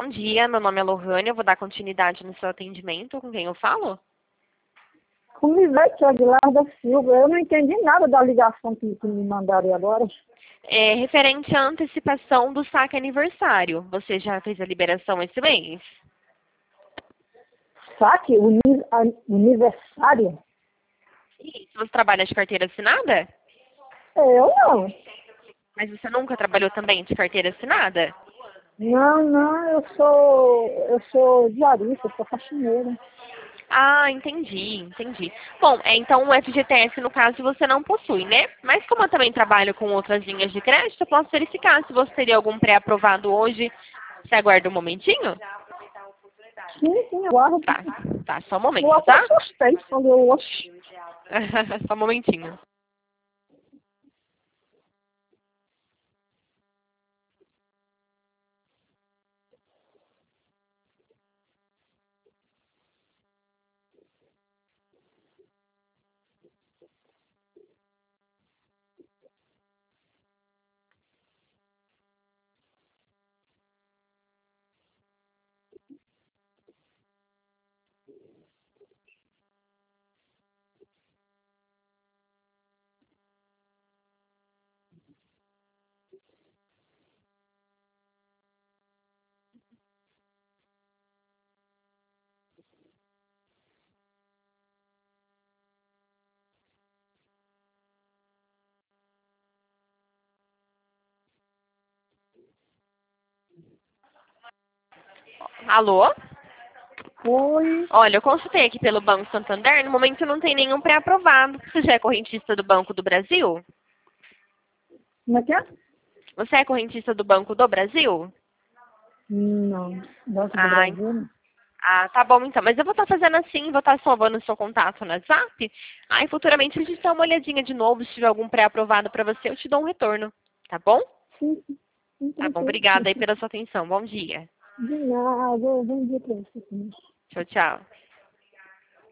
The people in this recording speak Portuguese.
Bom dia, meu nome é Lohane, eu vou dar continuidade no seu atendimento. Com quem eu falo? Com Ivete Aguilar da Silva. Eu não entendi nada da ligação que me mandaram agora. É referente à antecipação do saque aniversário. Você já fez a liberação esse mês? Saque? Aniversário? Isso. Você trabalha de carteira assinada? Eu não. Mas você nunca trabalhou também de carteira assinada? Não, eu sou diarista, eu sou faxineira. Ah, entendi. Bom, então o FGTS, no caso, você não possui, né? Mas como eu também trabalho com outras linhas de crédito, eu posso verificar se você teria algum pré-aprovado hoje. Você aguarda um momentinho? Sim, aguardo. Tá, só um Eu momento, até tá? assustei quando eu ouço. Só um momentinho. Alô? Oi, Olha, eu consultei aqui pelo Banco Santander, no momento não tem nenhum pré-aprovado. Você já é correntista do Banco do Brasil? como é que é? Você é correntista do Banco do Brasil? Não, Banco do Ah, Brasil. Não. tá bom então. Mas eu vou estar fazendo assim, vou estar salvando o seu contato no WhatsApp. Aí futuramente a gente dá uma olhadinha de novo, se tiver algum pré-aprovado para você, eu te dou um retorno. Tá bom? Sim, Tá bom, tranquilo. obrigada aí pela sua atenção. Bom dia. De nada, bom dia pra você também. Tchau, tchau.